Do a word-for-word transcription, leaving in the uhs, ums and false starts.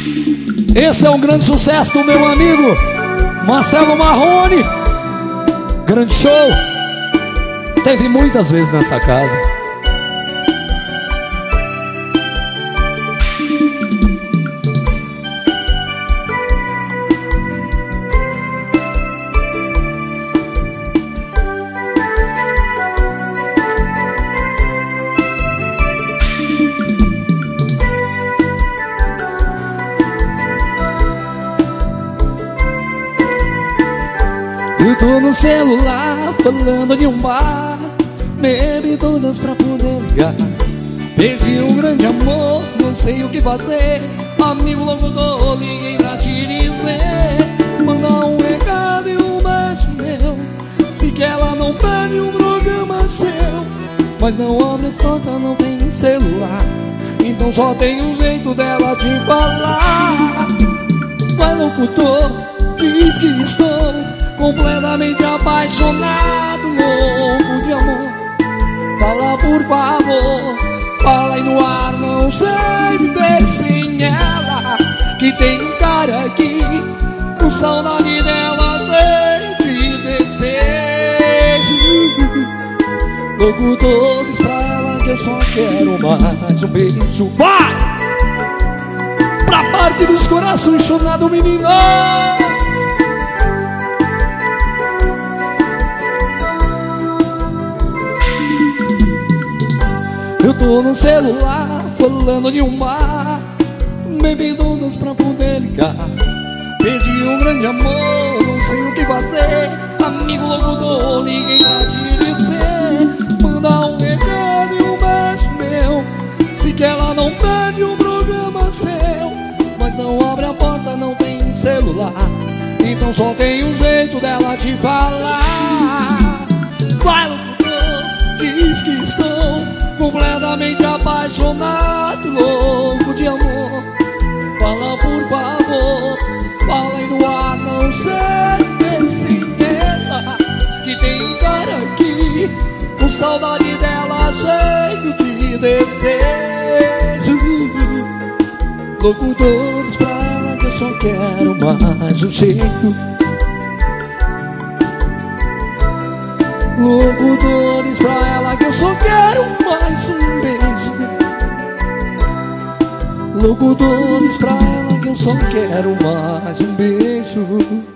Esse é um grande sucesso do meu amigo Marcelo Marrone. Grande show. Teve muitas vezes nessa casa. Eu tô no celular falando de um bar, bebi todas pra poder ligar. Perdi um grande amor, não sei o que fazer. Amigo locutor, liguei pra te dizer. Mandar um recado e um beijo meu. Se que ela não pede um programa seu, mas não abre as portas, não tem celular. Então só tem um jeito dela te falar. Vai locutor, diz que estou completamente apaixonado, louco de amor. Fala por favor, fala aí no ar, não sei viver sem ela. Que tem um cara aqui, com saudade dela, cheio de desejo. Locutor, diz pra ela que eu só quero mais um beijo. Vai! Pra parte dos corações chorados, menino. Eu tô no celular falando de um bar, bebi todas pra poder ligar. Perdi um grande amor, não sei o que fazer. Amigo locutor, liguei pra te dizer. Mandar um recado e um beijo meu. Se que ela não pede um programa seu, mas não abre a porta, não tem celular. Então só tem um jeito dela te falar. Vai locutor, diz que estou completamente apaixonado, louco de amor. Fala por favor, fala aí no ar, não sei ver sem ela. Que tem um cara aqui, com saudade dela, cheio de desejo. Locutores pra ela que eu só quero mais um jeito. Locutores pra ela que eu só quero mais um beijo. Locutores pra ela que eu só quero mais um beijo.